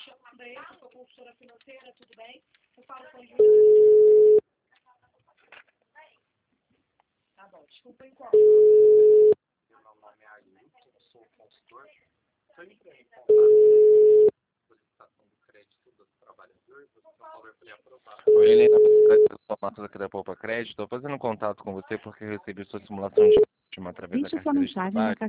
chamo para ele, sou consultora financeira, tudo bem? Eu falo com a Juliana. Tá bom, desculpa, em qual? Meu nome é Ailton, eu sou consultor. Estou entrando em contato com a solicitação do crédito dos trabalhadores, o seu valor foi aprovado. Oi, Helena, eu sou Marcos aqui da Poupa Crédito. Estou fazendo contato com você porque eu recebi sua simulação de através da Deixe sua carteira de mensagem trabalho.